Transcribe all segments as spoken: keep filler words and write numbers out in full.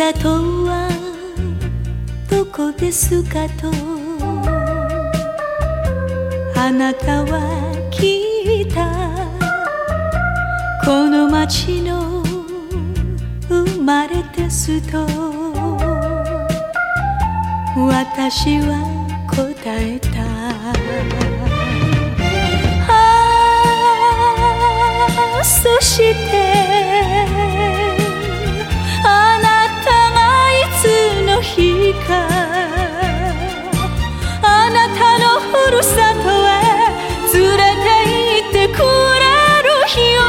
さとはどこですかとあなたは聞いた。この街の生まれですと私は答えた。ああ、そしてあなたがいつの日かあなたのふるさとへ連れて行ってくれる日を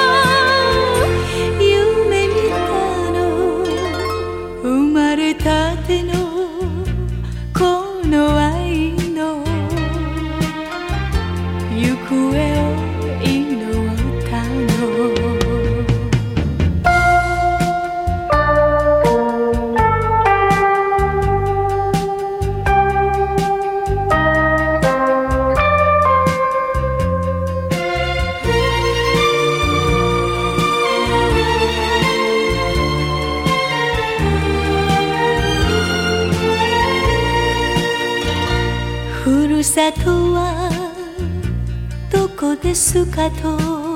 夢見たの。生まれたてのこの愛の行方を祈ったの。ふるさとはどこですかと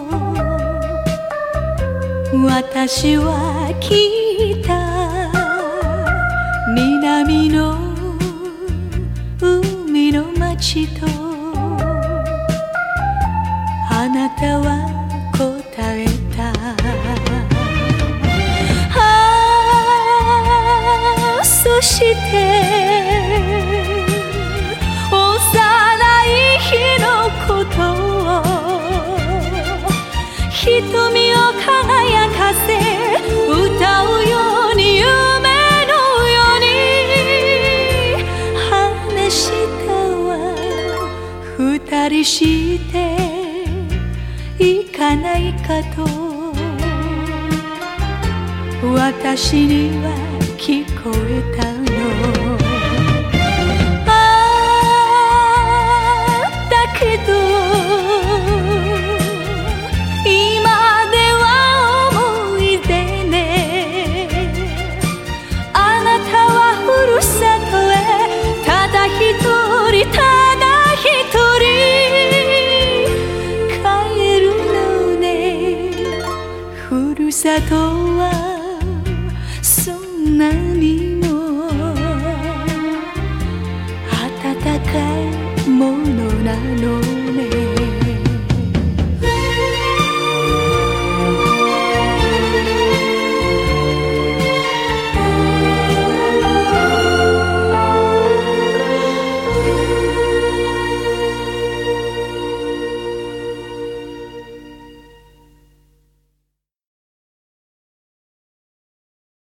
私は聞いた。南の海の町とあなたは答えた。ああ、そして瞳を輝かせ歌うように夢のように話したわ。二人して行かないかと私には聞こえたの。ああ、だけどただ一人帰るのね。ふるさとはそんなにも温かいものなの。